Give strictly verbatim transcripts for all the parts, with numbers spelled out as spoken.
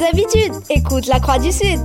tes habitudes. Écoute la Croix du Sud.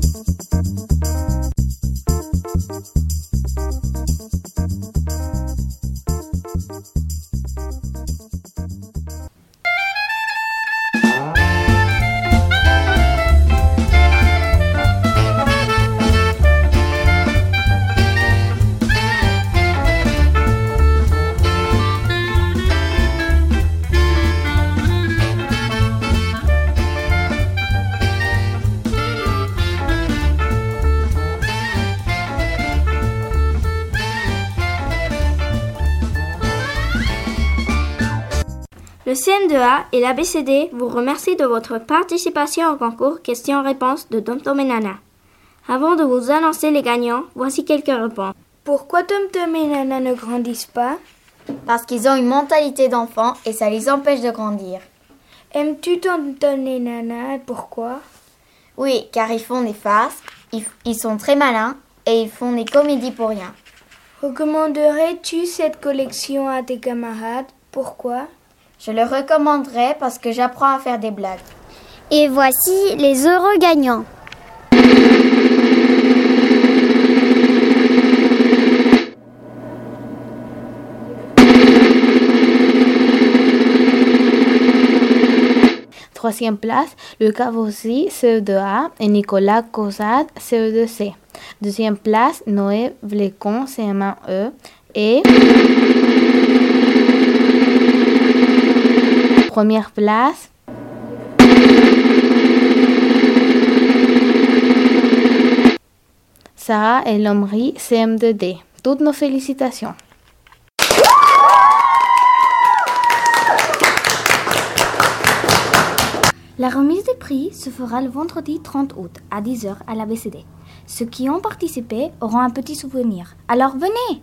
Le C M deux A et l'A B C D vous remercient de votre participation au concours questions-réponses de Tom Tom et Nana. Avant de vous annoncer les gagnants, voici quelques réponses. Pourquoi Tom Tom et Nana ne grandissent pas? Parce qu'ils ont une mentalité d'enfant et ça les empêche de grandir. Aimes-tu Tom Tom et Nana et pourquoi? Oui, car ils font des farces, ils, ils sont très malins et ils font des comédies pour rien. Recommanderais-tu cette collection à tes camarades? Pourquoi? Je le recommanderais parce que j'apprends à faire des blagues. Et voici les heureux gagnants. Troisième place, Lucas Vossi, C E deux A, et Nicolas Cosade, C E deux C. Deuxième place, Noé Vlecon, C M un E, et... Première place, Sarah El Omri, C M deux D. Toutes nos félicitations. La remise des prix se fera le vendredi trente août à dix heures à l'A B C D. Ceux qui ont participé auront un petit souvenir. Alors venez!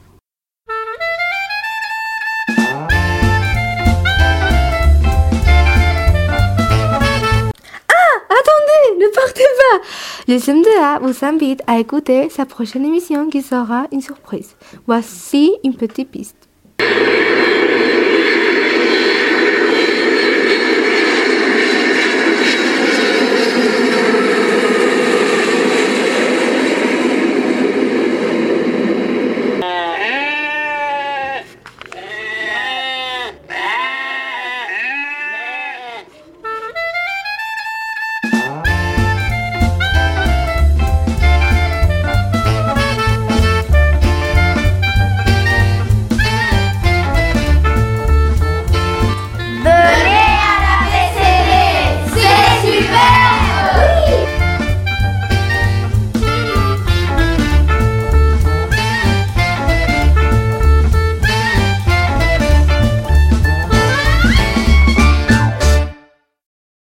Ne partez pas! Le C M deux A vous invite à écouter sa prochaine émission qui sera une surprise. Voici une petite piste.